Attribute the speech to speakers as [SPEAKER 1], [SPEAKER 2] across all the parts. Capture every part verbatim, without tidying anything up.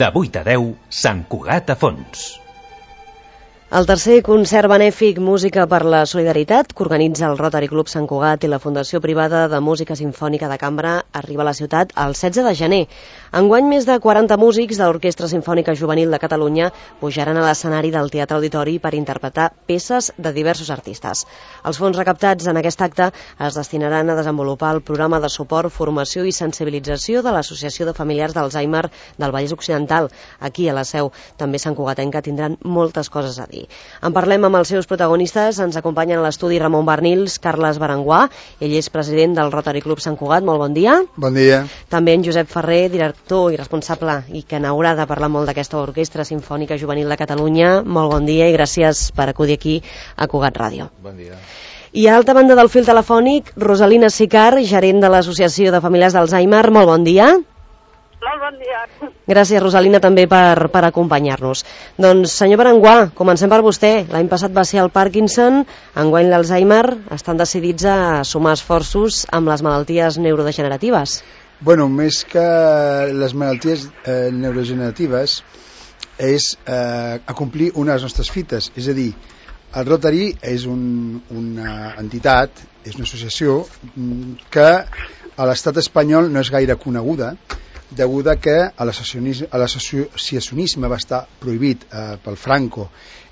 [SPEAKER 1] De vuit a deu, Sant Cugat a Fons.
[SPEAKER 2] El tercer concert benèfic Música per la Solidaritat, que organitza el Rotary Club Sant Cugat i la Fundació Privada de Música Simfònica de Cambra, arriba a la ciutat el setze de gener. Enguany, més de quaranta músics de l'Orquestra Simfònica Juvenil de Catalunya pujaran a l'escenari del Teatre Auditori per interpretar peces de diversos artistes. Els fons recaptats en aquest acte es destinaran a desenvolupar el programa de suport, formació i sensibilització de l'Associació de Familiars d'Alzheimer del Vallès Occidental. Aquí, a la seu, també Sant Cugatenca, tindran moltes coses a dir. En parlem amb els seus protagonistes. Ens acompanyen a l'estudi Ramon Bernils, Carles Berenguà, ell és president del Rotary Club Sant Cugat. Molt bon dia.
[SPEAKER 3] Bon dia.
[SPEAKER 2] També en Josep Ferrer, director i responsable, i que n'haurà de parlar molt d'aquesta Orquestra Simfònica Juvenil de Catalunya. Molt bon dia i gràcies per acudir aquí a Cugat Ràdio.
[SPEAKER 3] Bon dia.
[SPEAKER 2] I a l'altra banda del fil telefònic, Rosalina Sicar, gerent de l'Associació de Familiars d'Alzheimer. Molt bon dia.
[SPEAKER 4] Molt bon dia.
[SPEAKER 2] Gràcies, Rosalina, també per, per acompanyar-nos. Doncs, senyor Berenguà, comencem per vostè. L'any passat va ser el Parkinson, enguany l'Alzheimer. Estan decidits a sumar esforços amb les malalties neurodegeneratives.
[SPEAKER 3] Bueno, més que les malalties eh, neurodegeneratives és eh, acomplir una de les nostres fites. És a dir, el Rotary és un, una entitat, és una associació que a l'estat espanyol no és gaire coneguda, deguda que l'associacionisme va estar prohibit eh, pel Franco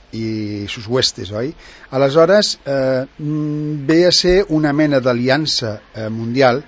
[SPEAKER 3] i sus huestes, oi? Aleshores, eh, ve a ser una mena d'aliança eh, mundial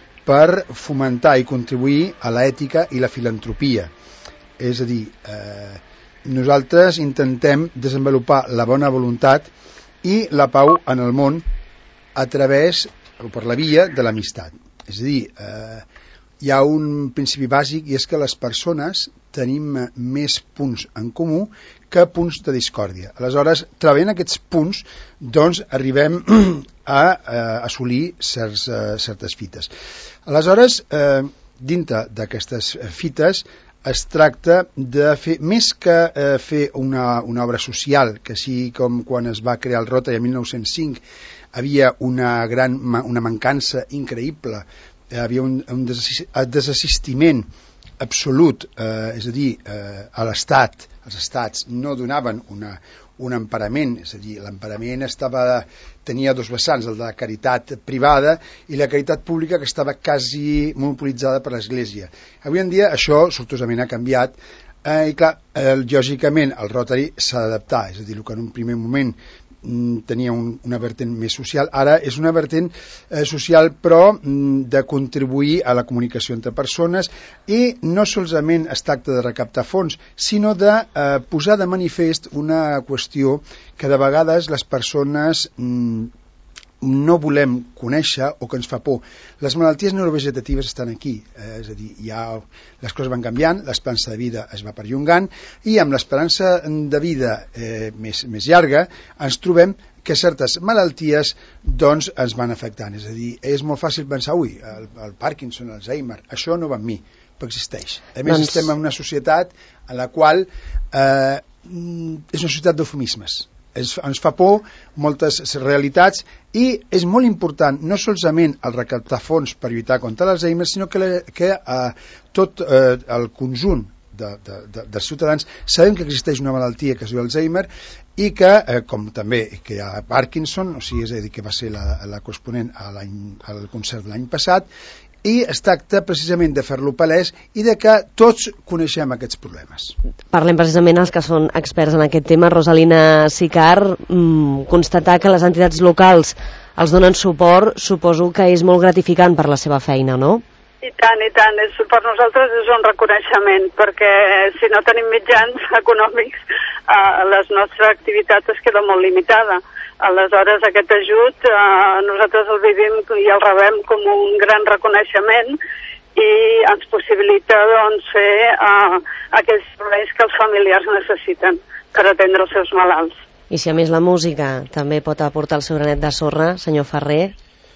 [SPEAKER 3] per fomentar i contribuir a l'ètica i la filantropia. És a dir, eh, nosaltres intentem desenvolupar la bona voluntat i la pau en el món a través, o per la via, de l'amistat. És a dir, eh, hi ha un principi bàsic i és que les persones tenim més punts en comú que punts de discòrdia. Aleshores, treballant aquests punts, doncs arribem a eh, assolir certs, eh, certes fites. Aleshores, eh, dintre d'aquestes fites es tracta de fer, més que eh, fer una, una obra social, que sí com quan es va crear el Rotary en mil nou-cents cinc havia una, gran, una mancança increïble, havia un, un desassistiment absolut, eh, és a dir, eh, a l'Estat, els estats no donaven una, un emparament, és a dir, l'emparament estava, tenia dos vessants, el de la caritat privada i la caritat pública, que estava quasi monopolitzada per l'Església. Avui en dia això sortosament ha canviat, eh, i clar, eh, lògicament el Rotary s'ha d'adaptar, és a dir, el que en un primer moment tenia un, una vertent més social, ara és una vertent eh, social però de contribuir a la comunicació entre persones i no solament es tracta de recaptar fons, sinó de eh, posar de manifest una qüestió que de vegades les persones mm, no volem conèixer o que ens fa por. Les malalties neurovegetatives estan aquí, eh, és a dir, ja les coses van canviant, l'esperança de vida es va perllongant i amb l'esperança de vida eh, més, més llarga ens trobem que certes malalties doncs ens van afectant. És a dir, és molt fàcil pensar, ui, el, el Parkinson, l'Alzheimer, això no va amb mi, però existeix. A més, doncs... estem en una societat en la qual eh, és una societat d'eufemismes. Ens fa por moltes realitats i és molt important no solament el recaptar fons per lluitar contra l'Alzheimer, sinó que, la, que eh, tot eh, el conjunt de, de, de, dels ciutadans sabem que existeix una malaltia que es diu Alzheimer i que, eh, com també que hi ha Parkinson, o sigui, és a dir, que va ser la, la corresponent a al concert de l'any passat, i es tracta precisament de fer-lo palès i de que tots coneixem aquests problemes.
[SPEAKER 2] Parlem precisament els que són experts en aquest tema. Rosalina Sicar, mmm, constatar que les entitats locals els donen suport, suposo que és molt gratificant per la seva feina, no?
[SPEAKER 4] I tant, i tant. És, per nosaltres és un reconeixement, perquè si no tenim mitjans econòmics, eh, la nostra activitat es queda molt limitada. Aleshores, aquest ajut eh, nosaltres el vivim i el rebem com un gran reconeixement i ens possibilita doncs, fer eh, aquells serveis que els familiars necessiten per atendre els seus malalts.
[SPEAKER 2] I si a més la música també pot aportar el seu granet de sorra, senyor Ferrer?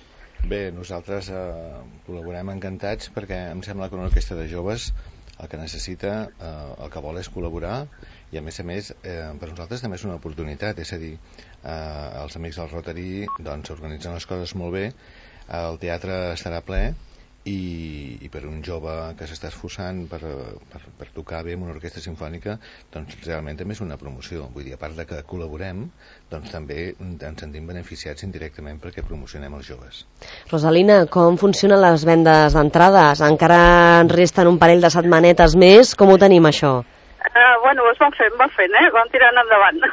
[SPEAKER 5] Bé, nosaltres eh, col·laborem encantats perquè em sembla que una orquestra de joves el que necessita, eh, el que vol és col·laborar i a més a més eh, per nosaltres també és una oportunitat, és a dir, eh, els amics del Rotary doncs organitzen les coses molt bé, el teatre estarà ple i, i per un jove que s'està esforçant per, per, per tocar bé amb una orquestra sinfònica, doncs realment també és una promoció. Vull dir, a part de que col·laborem, doncs també ens sentim beneficiats indirectament perquè promocionem els joves.
[SPEAKER 2] Rosalina, com funcionen les vendes d'entrades? Encara ens resten un parell de setmanetes més, com ho tenim això?
[SPEAKER 4] Uh, bueno, es van fent, van fent, eh? Van tirant endavant.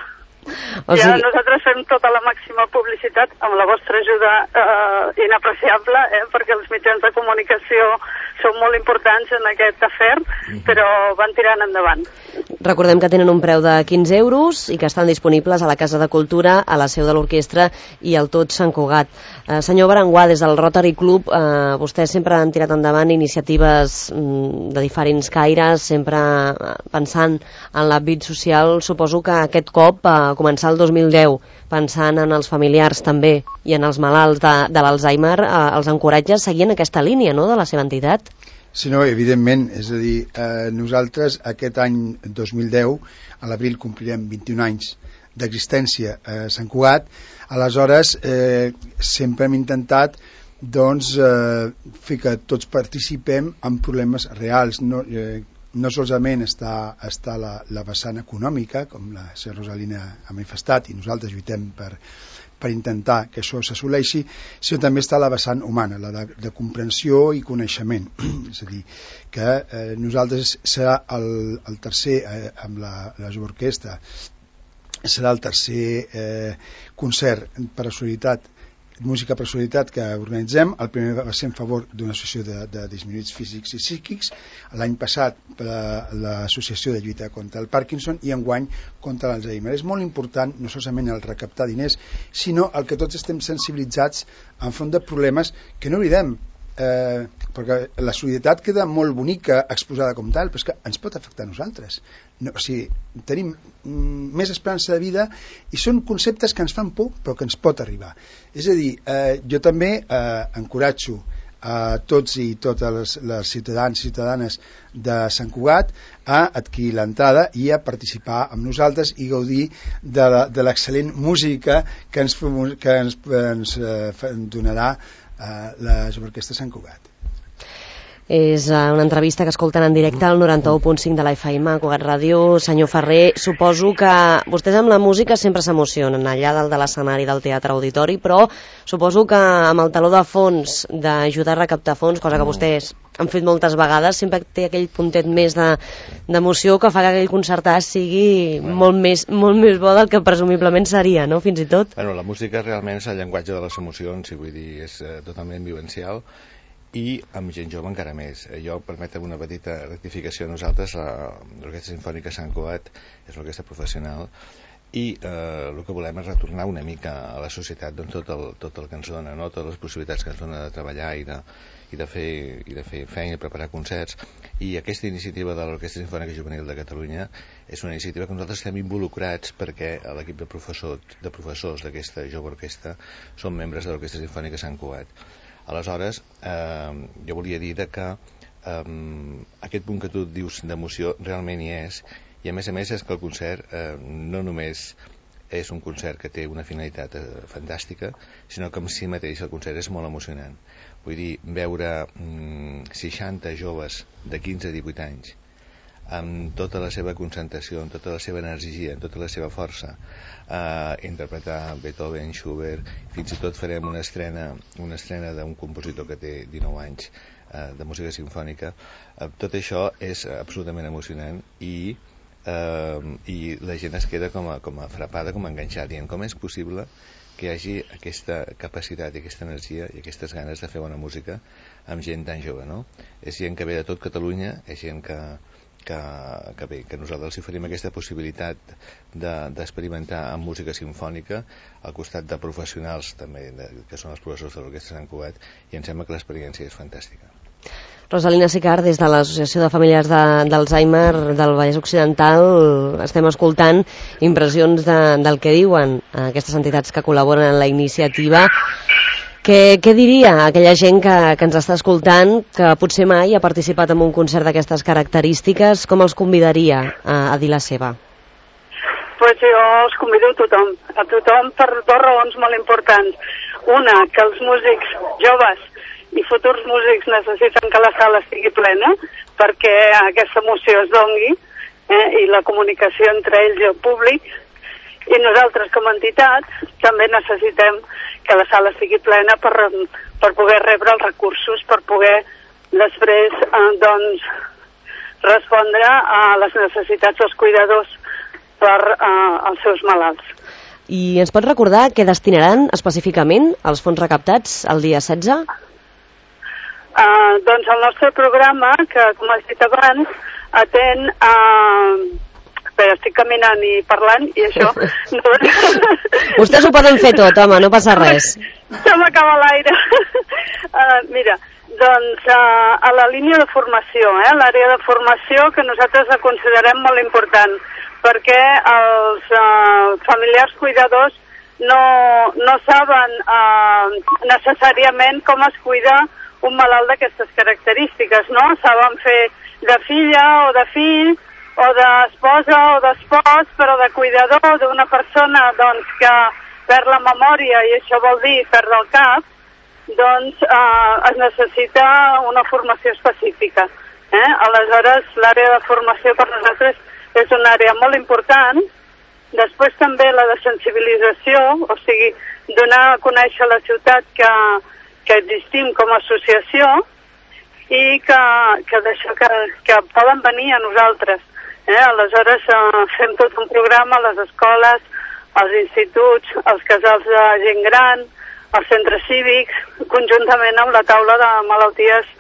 [SPEAKER 4] O sigui... Ja nosaltres fem tota la màxima publicitat amb la vostra ajuda eh, inapreciable, eh, perquè els mitjans de comunicació són molt importants en aquest afer, mm-hmm. però van tirant endavant.
[SPEAKER 2] Recordem que tenen un preu de quinze euros i que estan disponibles a la Casa de Cultura, a la seu de l'orquestra i al tot Sant Cugat. Eh, senyor Berenguà, des del Rotary Club, eh, vostès sempre han tirat endavant iniciatives mm, de diferents caires, sempre pensant en l'àmbit social. Suposo que aquest cop, a eh, començar el dos mil deu, pensant en els familiars també i en els malalts de, de l'Alzheimer, eh, els encoratja a seguir en aquesta línia, no?, de la seva entitat?
[SPEAKER 3] Sí, no, evidentment, és a dir, eh, nosaltres aquest any dos mil deu, a l'abril complirem vint-i-un anys d'existència a Sant Cugat, aleshores eh, sempre hem intentat doncs, eh, fer que tots participem en problemes reals, no, eh, no solament està, està la, la vessant econòmica, com la senyora Rosalina ha manifestat, i nosaltres lluitem per, per intentar que això s'assoleixi, sinó també està la vessant humana, la de, de comprensió i coneixement. És a dir, que eh, nosaltres serà el, el tercer, eh, amb la, la jove orquestra, serà el tercer eh, concert per a solidaritat, música per solidaritat que organitzem. El primer va ser en favor d'una associació de, de disminuïts físics i psíquics, l'any passat per l'associació de lluita contra el Parkinson i enguany contra l'Alzheimer. És molt important no solament el recaptar diners, sinó el que tots estem sensibilitzats enfront de problemes que no oblidem, eh, perquè la solidaritat queda molt bonica exposada com tal, però és que ens pot afectar a nosaltres. No, o sigui, tenim mm, més esperança de vida i són conceptes que ens fan por però que ens pot arribar. És a dir, eh, jo també eh, encoratjo a tots i totes les, les ciutadans i ciutadanes de Sant Cugat a adquirir l'entrada i a participar amb nosaltres i gaudir de l'excel·lent música que ens, que ens, ens eh, donarà eh, la Jove Orquestra Sant Cugat.
[SPEAKER 2] És una entrevista que escolten en directe al noranta-u punt cinc de la F M a Cugat Ràdio. Senyor Ferrer, suposo que vostès amb la música sempre s'emocionen allà dalt de l'escenari del Teatre Auditori, però suposo que amb el taló de fons d'ajudar a recaptar fons, cosa que vostès han fet moltes vegades, sempre té aquell puntet més d'emoció de, que fa que aquell concertat sigui bueno. molt, més, molt més bo del que presumiblement seria, no?, fins i tot.
[SPEAKER 5] Bueno, la música realment és el llenguatge de les emocions, i vull dir, és eh, totalment vivencial, i amb gent jove encara més. Jo, permetem una petita rectificació, nosaltres l'Orquestra Simfònica Sant Cugat és l'orquestra professional i eh, el que volem és retornar una mica a la societat doncs, tot, el, tot el que ens dona, no? Totes les possibilitats que ens dona de treballar i de, i de, fer, i de fer feina i preparar concerts, i aquesta iniciativa de l'Orquestra Simfònica Juvenil de Catalunya és una iniciativa que nosaltres estem involucrats perquè l'equip de professors de professors d'aquesta jove orquestra són membres de l'Orquestra Simfònica Sant Cugat. Aleshores, eh, jo volia dir que eh, aquest punt que tu dius d'emoció realment hi és, i a més a més és que el concert eh, no només és un concert que té una finalitat eh, fantàstica, sinó que en si mateix el concert és molt emocionant. Vull dir, veure mm, seixanta joves de quinze a divuit anys amb tota la seva concentració, amb tota la seva energia, amb tota la seva força, eh, interpretar Beethoven, Schubert, fins i tot farem una estrena, una estrena d'un compositor que té dinou anys eh, de música simfònica. Eh, tot això és absolutament emocionant i, eh, i la gent es queda com a, com a frapada, com a enganxada, dient com és possible que hi hagi aquesta capacitat i aquesta energia i aquestes ganes de fer bona música amb gent tan jove, no? És gent que ve de tot Catalunya, és gent que Que, que bé, que nosaltres els oferim aquesta possibilitat d'experimentar de, amb música simfònica al costat de professionals també, de, que són els professors de l'Orquestra Sant Cugat, i em sembla que l'experiència és fantàstica.
[SPEAKER 2] Rosalina Sicart, des de l'Associació de Famílies d'Alzheimer de, del Vallès Occidental, estem escoltant impressions de, del que diuen aquestes entitats que col·laboren en la iniciativa. Què, què diria aquella gent que, que ens està escoltant, que potser mai ha participat en un concert d'aquestes característiques? Com els convidaria a, a dir la seva?
[SPEAKER 4] Pues jo els convido a tothom, a tothom per dues raons molt importants. Una, que els músics joves i futurs músics necessiten que la sala estigui plena perquè aquesta emoció es dongui, eh, i la comunicació entre ells i el públic. I nosaltres, com a entitat, també necessitem que la sala estigui plena per, per poder rebre els recursos, per poder després eh, doncs, respondre a les necessitats dels cuidadors per eh, als seus malalts.
[SPEAKER 2] I ens pots recordar què destinaran específicament els fons recaptats el dia setze?
[SPEAKER 4] Uh, doncs el nostre programa, que com has dit abans, atén a... Uh, Però estic caminant i parlant i això... No...
[SPEAKER 2] Vostès ho poden fer tot, home, no passa res.
[SPEAKER 4] Se m'acaba l'aire. Uh, mira, doncs uh, a la línia de formació, eh, l'àrea de formació que nosaltres la considerem molt important, perquè els uh, familiars cuidadors no, no saben uh, necessàriament com es cuida un malalt d'aquestes característiques, no? Saben fer de filla o de fill, o d'esposa o d'espòs, però de cuidador d'una persona doncs, que perd la memòria, i això vol dir perd el cap, doncs eh, es necessita una formació específica. Eh? Aleshores, l'àrea de formació per nosaltres és una àrea molt important. Després també la de sensibilització, o sigui, donar a conèixer a la ciutat que, que existim com a associació i que, que, d'això, que, que poden venir a nosaltres. Eh, aleshores eh, fem tot un programa a les escoles, als instituts, als casals de gent gran, als centres cívics, conjuntament amb la taula de malalties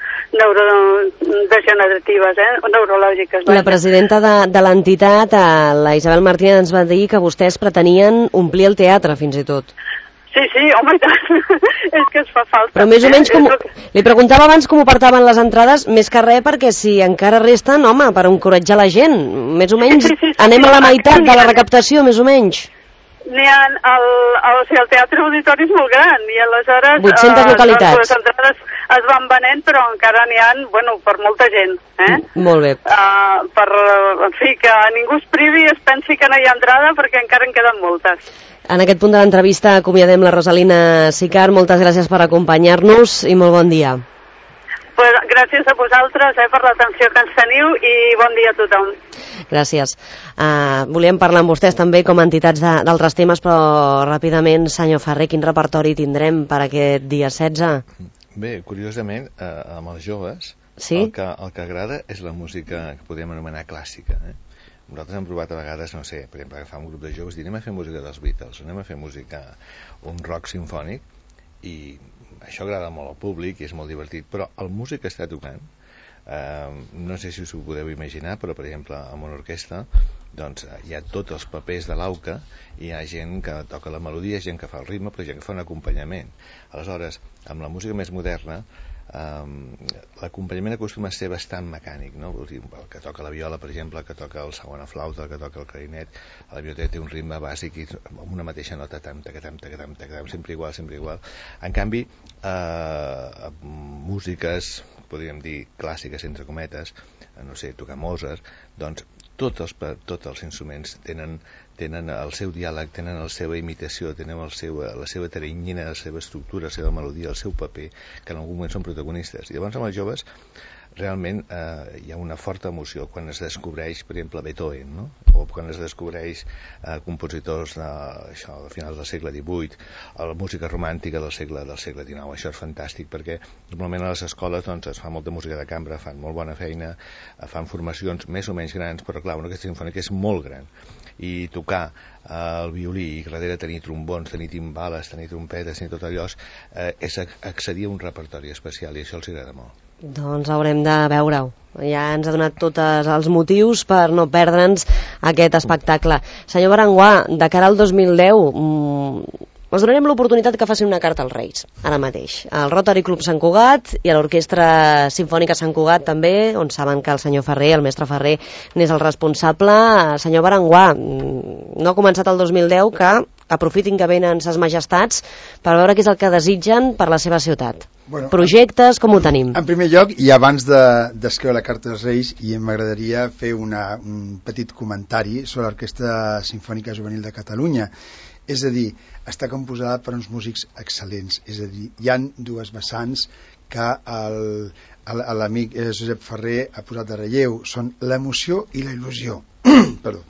[SPEAKER 4] neurodegeneratives, eh, neurològiques.
[SPEAKER 2] La presidenta de, de l'entitat, la Isabel Martínez, ens va dir que vostès pretenien omplir el teatre fins i tot.
[SPEAKER 4] Sí, sí, home, i tant. És que es fa falta.
[SPEAKER 2] Però més o menys, com...
[SPEAKER 4] que...
[SPEAKER 2] li preguntava abans com ho portaven les entrades, més que res, perquè si encara resten, home, per encoratjar la gent, més o menys,
[SPEAKER 4] sí, sí, sí,
[SPEAKER 2] anem
[SPEAKER 4] sí,
[SPEAKER 2] a la meitat
[SPEAKER 4] sí,
[SPEAKER 2] de la recaptació, més o menys.
[SPEAKER 4] N'hi ha, el, el, o sigui, el teatre auditori és molt gran, i aleshores...
[SPEAKER 2] vuit-centes
[SPEAKER 4] eh,
[SPEAKER 2] localitats.
[SPEAKER 4] Les entrades es van venent, però encara n'hi ha, bueno, per molta gent, eh?
[SPEAKER 2] Molt bé.
[SPEAKER 4] Uh, per, en fi, que ningú es privi i es pensi que no hi ha entrada, perquè encara en queden moltes.
[SPEAKER 2] En aquest punt de l'entrevista acomiadem la Rosalina Sicart. Moltes gràcies per acompanyar-nos i molt bon dia.
[SPEAKER 4] Pues gràcies a vosaltres eh, per l'atenció que ens teniu i bon dia a tothom.
[SPEAKER 2] Gràcies. Uh, volíem parlar amb vostès també com a entitats d'altres temes, però ràpidament, senyor Ferrer, quin repertori tindrem per aquest dia setze?
[SPEAKER 5] Bé, curiosament, eh, amb els joves,
[SPEAKER 2] sí?
[SPEAKER 5] el, que, el que agrada és la música que podem anomenar clàssica. Eh? Nosaltres hem provat a vegades, no sé, per exemple, agafar un grup de joves i dir, anem a fer música dels Beatles, anem a fer música, un rock sinfònic, i això agrada molt al públic i és molt divertit, però el músic que està tocant, eh, no sé si us ho podeu imaginar, però per exemple en una orquestra doncs hi ha tots els papers de l'auca, hi ha gent que toca la melodia, gent que fa el ritme, però gent que fa un acompanyament. Aleshores, amb la música més moderna, Um, l'acompanyament acostuma a ser bastant mecànic, no? Vull dir, el que toca la viola, per exemple, el que toca el segona flauta, el que toca el clarinet, la biblioteca té un ritme bàsic i amb una mateixa nota, tam, tacatam, tacatam, tacatam, sempre igual, sempre igual. En canvi, eh, músiques, podríem dir clàssiques entre cometes, no sé, tocar Mozart, doncs tots els, tots els instruments tenen, tenen el seu diàleg, tenen la seva imitació, tenen el seu, la seva teranyina, la seva estructura, la seva melodia, el seu paper, que en algun moment són protagonistes. I llavors amb els joves realment eh, hi ha una forta emoció quan es descobreix, per exemple, Beethoven, no? O quan es descobreix eh, compositors de, això, de finals del segle divuit, la música romàntica del segle, del segle dinou. Això és fantàstic perquè normalment a les escoles doncs, es fa molta música de cambra, fan molt bona feina, fan formacions més o menys grans, però clar, una orquestra sinfònica és molt gran, i tocar eh, el violí i darrere tenir trombons, tenir timbales, tenir trompetes, tenir tot allò, eh, és accedir a un repertori especial, i això els agrada molt.
[SPEAKER 2] Doncs haurem de veure-ho. Ja ens ha donat tots els motius per no perdre'ns aquest espectacle. Senyor Berenguer, de cara al dos mil deu, mmm, els donarem l'oportunitat que facin una carta als Reis, ara mateix. Al Rotary Club Sant Cugat i a l'Orquestra Simfònica Sant Cugat també, on saben que el senyor Ferrer, el mestre Ferrer, n'és el responsable. Senyor Berenguer, no ha començat el dos mil deu, que aprofitin que venen ses majestats per veure què és el que desitgen per la seva ciutat. Bueno, projectes, com ho tenim?
[SPEAKER 3] En primer lloc, i abans d'escriure de, la Carta dels Reis, i m'agradaria fer una, un petit comentari sobre l'Orquestra Simfònica Juvenil de Catalunya. és a dir, està composada per uns músics excel·lents, és a dir, hi han dues vessants que el, l'amic Josep Ferrer ha posat de relleu, són l'emoció i la il·lusió. Perdó.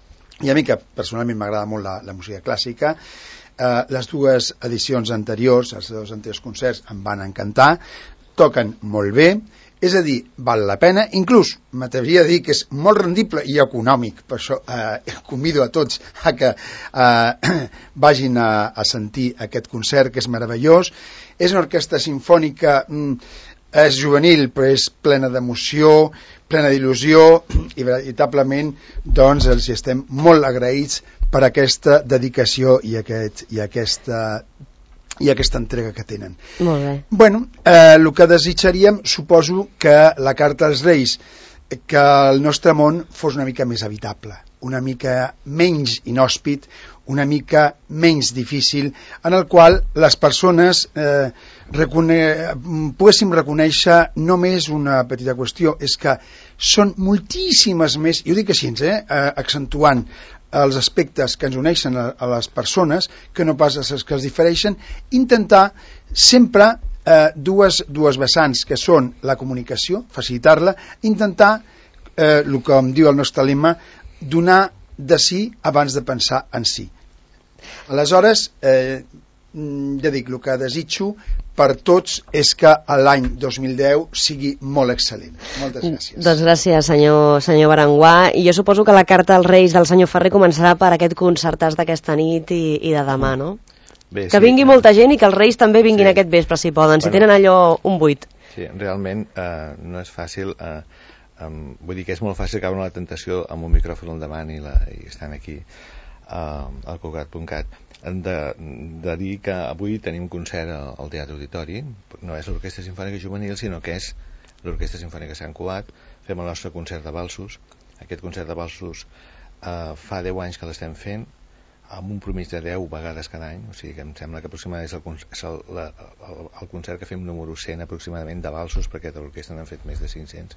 [SPEAKER 3] I a mi, que personalment m'agrada molt la, la música clàssica, eh, les dues edicions anteriors, els dos anteriors concerts, em van encantar, toquen molt bé, és a dir, val la pena, inclús m'atreviria a dir que és molt rendible i econòmic, per això eh, convido a tots a que eh, vagin a, a sentir aquest concert, que és meravellós. És una orquestra simfònica, mm, és juvenil, però és plena d'emoció, plena d'il·lusió, i veritablement doncs els estem molt agraïts per aquesta dedicació i, aquest, i, aquesta, i aquesta entrega que tenen.
[SPEAKER 2] Molt bé.
[SPEAKER 3] Bueno, eh, el que desitjaríem, suposo que la carta als Reis, que el nostre món fos una mica més habitable, una mica menys inhòspit, una mica menys difícil, en el qual les persones eh, recone... poguéssim reconèixer només una petita qüestió, és que són moltíssimes més, i ho dic així, eh, accentuant els aspectes que ens uneixen a, a les persones, que no pas els que els difereixen, intentar sempre eh, dues, dues vessants, que són la comunicació, facilitar-la, intentar, eh, el que em diu el nostre lema, donar de si abans de pensar en si. Aleshores, eh, ja dic, el que desitjo per tots és que l'any dos mil deu sigui molt excel·lent. Moltes gràcies.
[SPEAKER 2] Doncs gràcies, senyor, senyor Berenguer. I jo suposo que la carta als Reis del senyor Ferrer començarà per aquest concertàs d'aquesta nit i, i de demà, no?
[SPEAKER 5] Bé,
[SPEAKER 2] que
[SPEAKER 5] sí,
[SPEAKER 2] vingui
[SPEAKER 5] eh?
[SPEAKER 2] molta gent i que els Reis també vinguin
[SPEAKER 5] Sí.
[SPEAKER 2] aquest vespre, si poden,
[SPEAKER 5] Bueno.
[SPEAKER 2] si tenen allò un buit.
[SPEAKER 5] Sí, realment eh, no és fàcil, eh, um, vull dir que és molt fàcil caure en la tentació amb un micròfon al davant i, la, i estan aquí eh, al Cugat punt cat. De, de dir que avui tenim concert al, al Teatre Auditori, no és l'Orquestra Simfònica Juvenil, sinó que és l'Orquestra Simfònica Sant Cugat. Fem el nostre concert de valsos. Aquest concert de valsos eh, fa deu anys que l'estem fent, amb un promís de deu vegades cada any, o sigui que em sembla que aproximadament és el, és el, la, el, el concert que fem número cent aproximadament de valsos, perquè de l'orquestra n'han fet més de cinc-cents.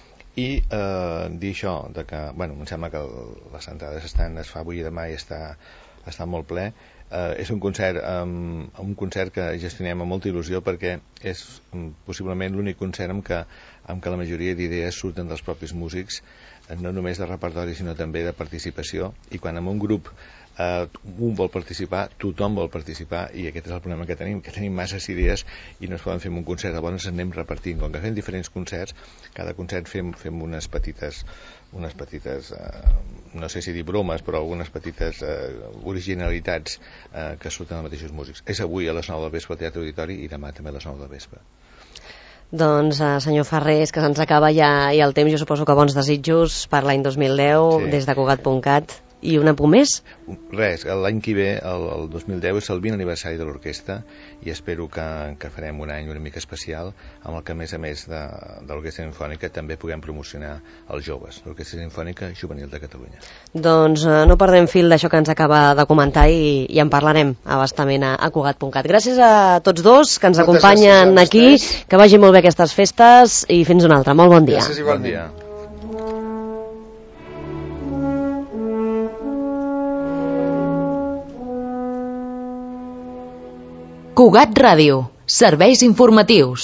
[SPEAKER 5] I eh, dir això, de que, bueno, em sembla que el, les entrades estan, es fa avui i demà i està, està molt ple. Eh, és un concert, um, un concert que gestionem amb molta il·lusió, perquè és um, possiblement l'únic concert en què, en què la majoria d'idees surten dels propis músics, eh, no només de repertori sinó també de participació, i quan en un grup Uh, un vol participar, tothom vol participar, i aquest és el problema que tenim, que tenim masses idees i no es poden fer en un concert, llavors ens anem repartint. Com que fem diferents concerts, cada concert fem, fem unes petites unes petites, uh, no sé si dir bromes, però algunes petites uh, originalitats uh, que surten dels mateixos músics. És avui a les nou del vespre al Teatre Auditori i demà també a les nou del vespre.
[SPEAKER 2] Doncs, eh, senyor Ferrer, és que se'ns acaba ja i el temps. Jo suposo que bons desitjos per l'any dos mil deu,
[SPEAKER 5] Sí.
[SPEAKER 2] des de Cugat punt cat. I una punt més?
[SPEAKER 5] Res, l'any que ve, el, el dos mil deu, és el vint aniversari de l'orquestra, i espero que, que farem un any una mica especial, amb el que, a més a més de, de l'Orquestra Simfònica, també puguem promocionar els joves, l'Orquestra Simfònica Juvenil de Catalunya.
[SPEAKER 2] Doncs eh, no perdem fil d'això que ens acaba de comentar i, i en parlarem abastament a, a Cugat punt cat. Gràcies a tots dos que ens
[SPEAKER 3] Moltes
[SPEAKER 2] acompanyen
[SPEAKER 3] gràcies a
[SPEAKER 2] aquí,
[SPEAKER 3] vostès.
[SPEAKER 2] que vagi molt bé aquestes festes i fins una altra. Molt bon dia.
[SPEAKER 3] Gràcies
[SPEAKER 5] Bon
[SPEAKER 3] igualment.
[SPEAKER 5] dia.
[SPEAKER 6] Cugat Ràdio, serveis informatius.